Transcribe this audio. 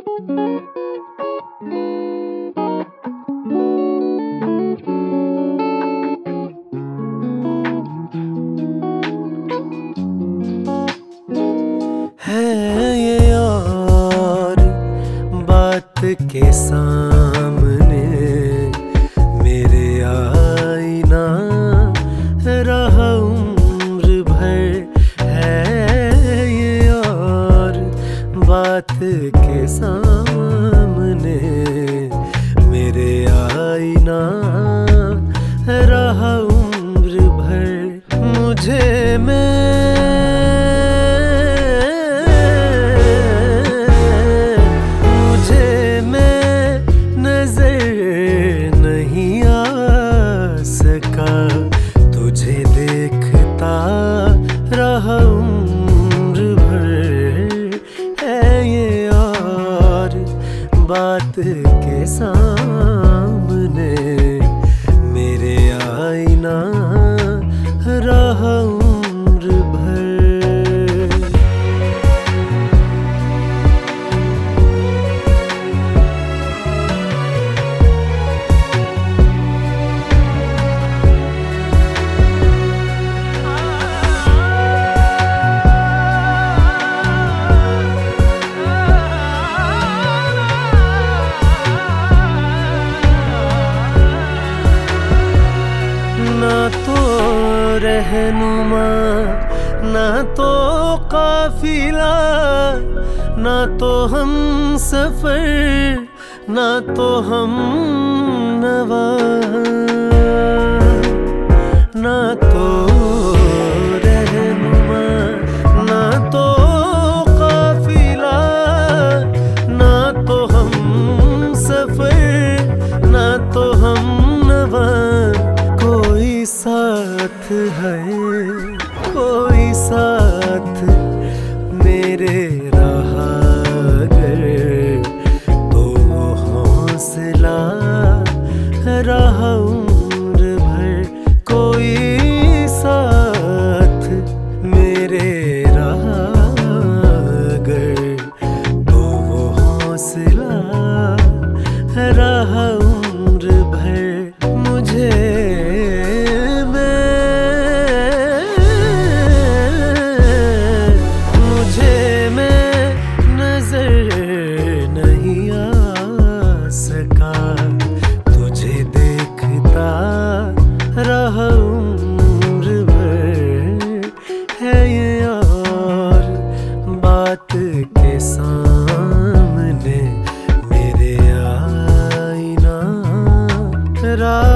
है ये और बात के सामने मेरे आईना रहा उम्र भर। है ये और बात के सामने मेरे आईना रहा उम्र भर। मुझे नहीं आ सका, तुझे देखता रहा उम्र भर। है ये और बात के सामने मेरे आईना रहा उम्र भर। ना तो रहनुमा ना तो काफिला, ना तो हम सफर ना तो हम नवा। ना तो रहनुमा ना तो काफिला, ना तो हम सफर ना तो हम नवा। कोई साथ है कोई साथ मेरे रहा अगर, तो वो हौसला रहा उम्र भर। कोई साथ मेरे रहा अगर, तो वो हौसला रहा उम्र भर। मुझे नहीं आ सका, तुझे देखता रहा उम्र भर। है ये और बात के सामने मेरे आईना